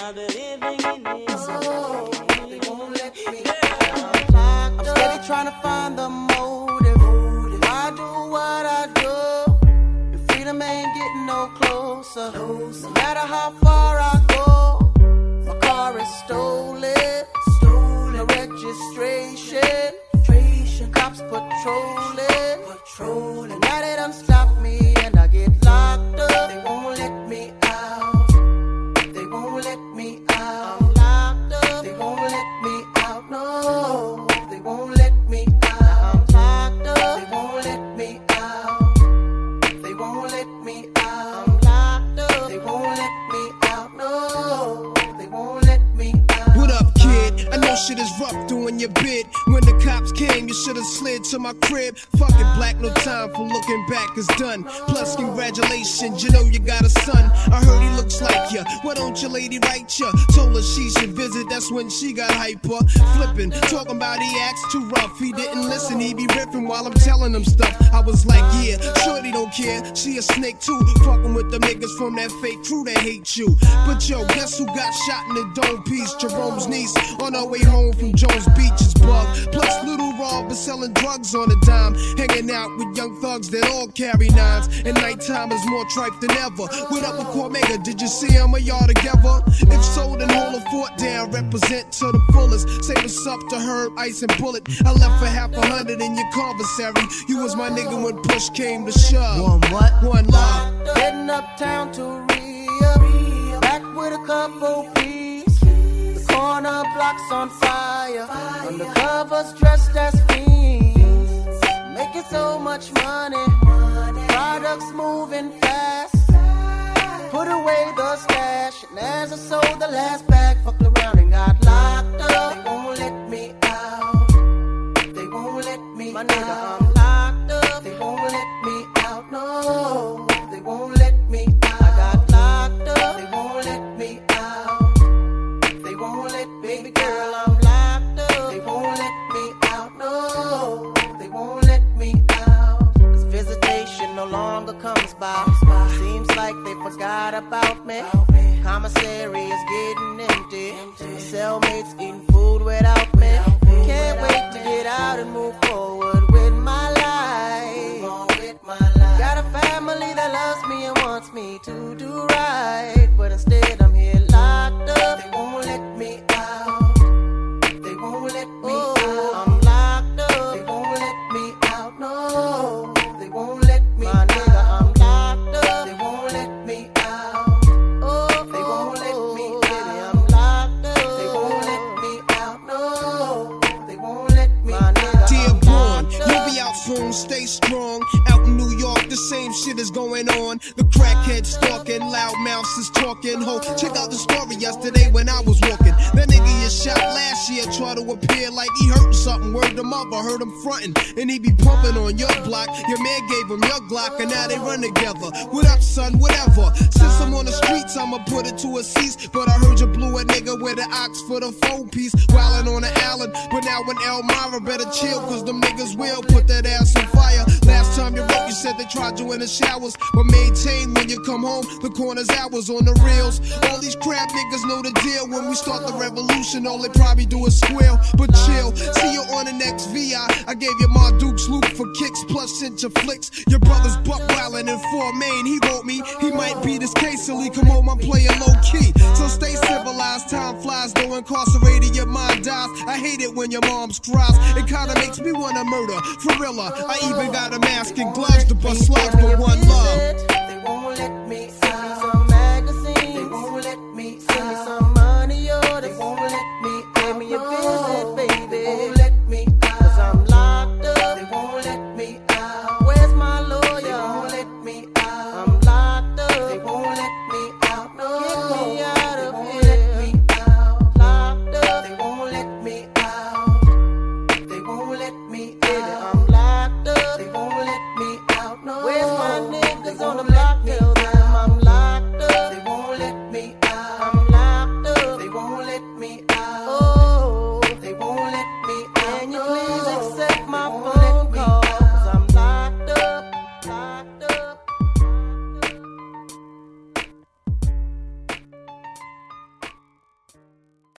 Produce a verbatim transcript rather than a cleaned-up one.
I've been living in this. Oh, they won't let me out. I'm steady trying to find the motive. I do what I do, and freedom ain't getting no closer. No matter how far I go, my car is stolen. Stolen registration. Cops patrolling. Patrolling. Now they done stop me and I get locked up. They won't let me out. They won't let me out. I'm locked up. They won't let me out. No, they won't let me out. I'm locked up. They won't let me out. They won't let me out. I'm locked up. They won't let me out. No, they won't let me out. What up, kid? I know shit is rough doing your bid. When the cops came, you should've slid to my crib. Fuck it, black, no time for looking back, it's done. Plus, congratulations, you know you got a son. I heard he looks like ya. Why don't your lady write ya? Told her she should visit, that's when she got hyper. Flippin', talking about he acts too rough. He didn't listen, he be riffing while I'm telling him stuff. I was like, yeah, shorty don't care. She a snake too, fucking with the niggas from that fake crew that hate you. But yo, guess who got shot in the dome piece? Jerome's niece on her way home from Jones Beach is bug. Plus, Little Rob is selling drugs on a dime. Hanging out with young thugs that all carry nines. And nighttime is more tripe than ever. What up with Cormega? Did you see him or y'all together? If so, then hold a fort down. Represent to the fullest. Say what's up to Herb, Ice, and Bullet. I left for half a hundred in your commissary. You was my nigga when push came to shove. One what? One love. Heading uptown to Rio. Back with a couple peas. The corner blocks on fire. Undercovers dressed as fiends. Making so much money. Products moving fast. Put away the stash. And as I sold the last bag, fucked around and got locked up. They won't let me out. They won't let me My nigga, out. I'm locked up. They won't let me out. No, they won't let me out. I got locked up. They won't let me out. They won't let me Baby girl, I'm locked up. They won't let me out. No, they won't let me out. Cause visitation no longer comes by. Seems like they forgot about me. Commissary is getting empty. Cellmates eating food without me. Can't wait to get out and move forward with my life. Got a family that loves me and wants me to do right. But instead I'm here locked up. They won't let me out. They won't let me oh, out. I'm locked up. They won't let me out. No, they won't let me My out. Nigga, I'm locked up. They won't let me out. Oh, they won't let me out. Baby, I'm locked up. They won't let me out. No, they won't let me My nigga, out. Dear Born, you'll be out soon, stay strong. Out in New York, the same shit is going on. The crackhead stalking, loud mouths is talking. Ho, check out the story yesterday when I was walking. That nigga you shot last year tried to appear like he hurt something. Word him up, I heard him frontin'. And he be pumping on your block. Your man gave him your Glock, and now they run together. What up, son? Whatever. Since I'm on the streets, I'ma put it to a cease. But I heard you blew a nigga with an ox for the phone piece. Wildin' on the island, but now in Elmira, better chill, cause them niggas will put that ass on fire. Last time you wrote, you said they tried you in the showers. But maintain when you come home, the corner's hours on the reels. All these crap niggas know the deal. When we start the revolution, all they probably do is squeal. But chill, see you on the next V I. I gave you my Duke's loop for kicks, plus sent your flicks. Your brother's buck wildin' in Fort Maine. He wrote me, he might be this case till he come home, I'm playing low key. So stay civilized, time flies, though incarcerated, your mind dies. I hate it when your mom's cries. It kinda makes me wanna murder, for real. I even got a mask and gloves to bust slugs, but one love. They won't let me send me some magazines. They won't let me send me some money orders. They won't let me give me a visit, baby. They won't let me out. Cause I'm locked up. They won't let me out. Where's my lawyer? They won't let me out. I'm locked up. They won't let me out. No, get me out of here. They won't let me out. Locked up. They won't let me out. They won't let me out. Baby, I'm locked up. They won't let me out. No. Where's my niggas on the block? Tell them I'm locked up. They won't let me out. I'm locked up. They won't let me out. Oh, they won't let me out. Can you please accept my phone call? Cause I'm locked up. Locked up.